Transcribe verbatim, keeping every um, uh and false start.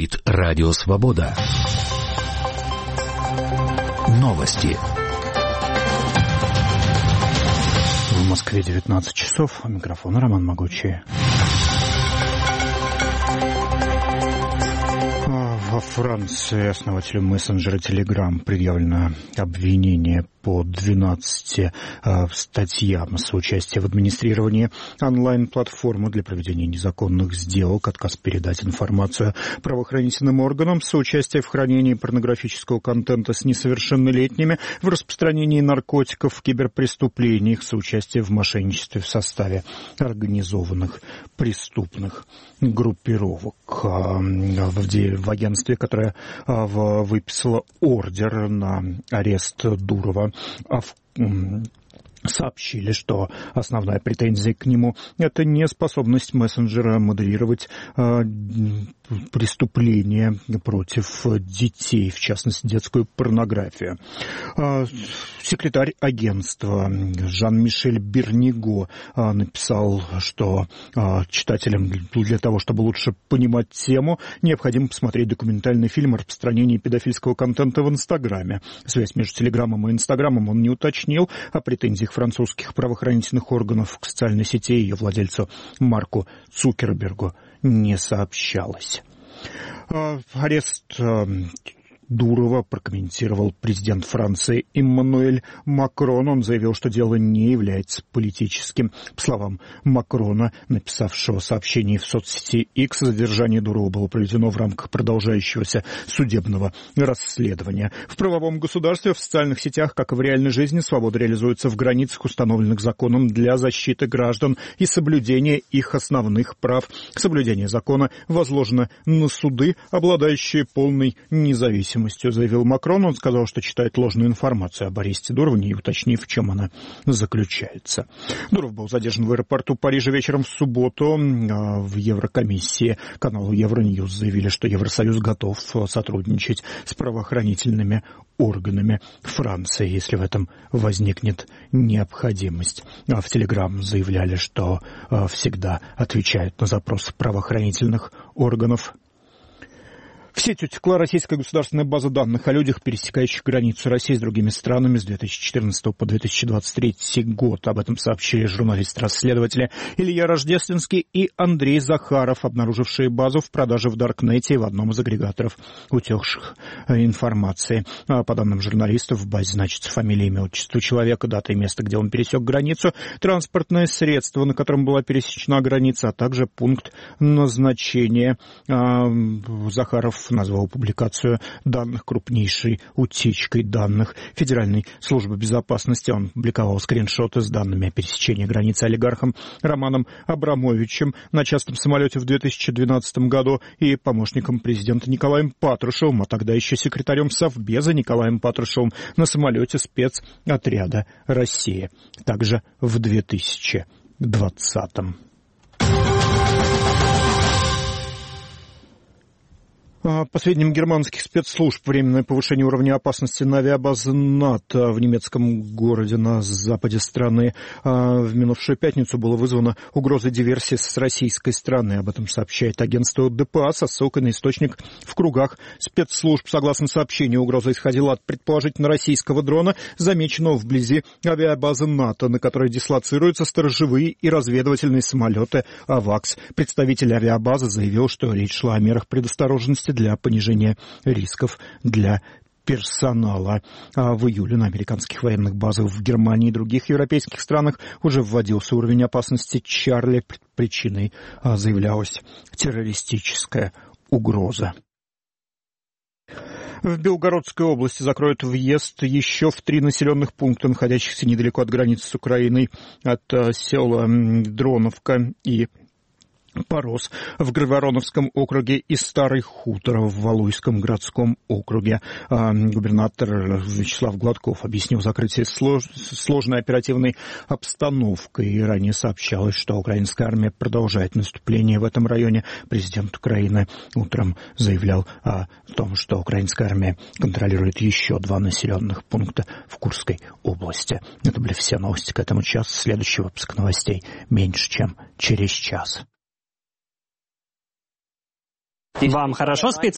Говорит Радио Свобода. Новости. В Москве девятнадцать часов. У микрофона Роман Могучий. Во Франции основателю мессенджера Telegram предъявлено обвинение по двенадцати э, статьям: соучастие в администрировании онлайн-платформы для проведения незаконных сделок, отказ передать информацию правоохранительным органам, соучастие в хранении порнографического контента с несовершеннолетними, в распространении наркотиков, киберпреступлениях, соучастие в мошенничестве в составе организованных преступных группировок. В агентстве, которое выписало ордер на арест Дурова, сообщили, что основная претензия к нему – это неспособность мессенджера моделировать э, преступления против детей, в частности, детскую порнографию. Э, секретарь агентства Жан-Мишель Берниго э, написал, что э, читателям для того, чтобы лучше понимать тему, необходимо посмотреть документальный фильм о распространении педофильского контента в Инстаграме. Связь между Телеграмом и Инстаграмом он не уточнил, а претензиях французских правоохранительных органов к социальной сети и ее владельцу Марку Цукербергу не сообщалось. Арест Дурова прокомментировал президент Франции Эммануэль Макрон. Он заявил, что дело не является политическим. По словам Макрона, написавшего сообщение в соцсети X, задержание Дурова было проведено в рамках продолжающегося судебного расследования. В правовом государстве, в социальных сетях, как и в реальной жизни, свобода реализуется в границах, установленных законом для защиты граждан и соблюдения их основных прав. Соблюдение закона возложено на суды, обладающие полной независимостью, заявил Макрон. Он сказал, что читает ложную информацию об аресте Дурова, не уточнив, в чем она заключается. Дуров был задержан в аэропорту Парижа вечером в субботу. В Еврокомиссии каналу Евроньюз заявили, что Евросоюз готов сотрудничать с правоохранительными органами Франции, если в этом возникнет необходимость. В Телеграм заявляли, что всегда отвечают на запросы правоохранительных органов. В сеть утекла российская государственная база данных о людях, пересекающих границу России с другими странами с две тысячи четырнадцатого по две тысячи двадцать третий год. Об этом сообщили журналисты-расследователи Илья Рождественский и Андрей Захаров, обнаружившие базу в продаже в Даркнете в одном из агрегаторов утекших информации. По данным журналистов, в базе значится фамилия, имя, отчество человека, дата и место, где он пересек границу, транспортное средство, на котором была пересечена граница, а также пункт назначения. Захаров назвал публикацию данных крупнейшей утечкой данных Федеральной службы безопасности. Он публиковал скриншоты с данными о пересечении границы олигархом Романом Абрамовичем на частном самолете в две тысячи двенадцатом году и помощником президента Николаем Патрушевым, а тогда еще секретарем Совбеза Николаем Патрушевым на самолете спецотряда «Россия», также в две тысячи двадцатом. По сведениям германских спецслужб, временное повышение уровня опасности на авиабазе НАТО в немецком городе на западе страны в минувшую пятницу было вызвано угрозой диверсии с российской стороны. Об этом сообщает агентство ДПА со ссылкой на источник в кругах спецслужб. Согласно сообщению, угроза исходила от предположительно российского дрона, замеченного вблизи авиабазы НАТО, на которой дислоцируются сторожевые и разведывательные самолеты «Авакс». Представитель авиабазы заявил, что речь шла о мерах предосторожности для понижения рисков для персонала. А в июле на американских военных базах в Германии и других европейских странах уже вводился уровень опасности Чарли. Причиной заявлялась террористическая угроза. В Белгородской области закроют въезд еще в три населенных пункта, находящихся недалеко от границы с Украиной, от села Дроновка и Порос в Грайвороновском округе и Старый Хутор в Валуйском городском округе. Губернатор Вячеслав Гладков объяснил закрытие слож... сложной оперативной обстановкой. И ранее сообщалось, что украинская армия продолжает наступление в этом районе. Президент Украины утром заявлял о том, что украинская армия контролирует еще два населенных пункта в Курской области. Это были все новости к этому часу. Следующий выпуск новостей меньше, чем через час. Вам хорошо спится?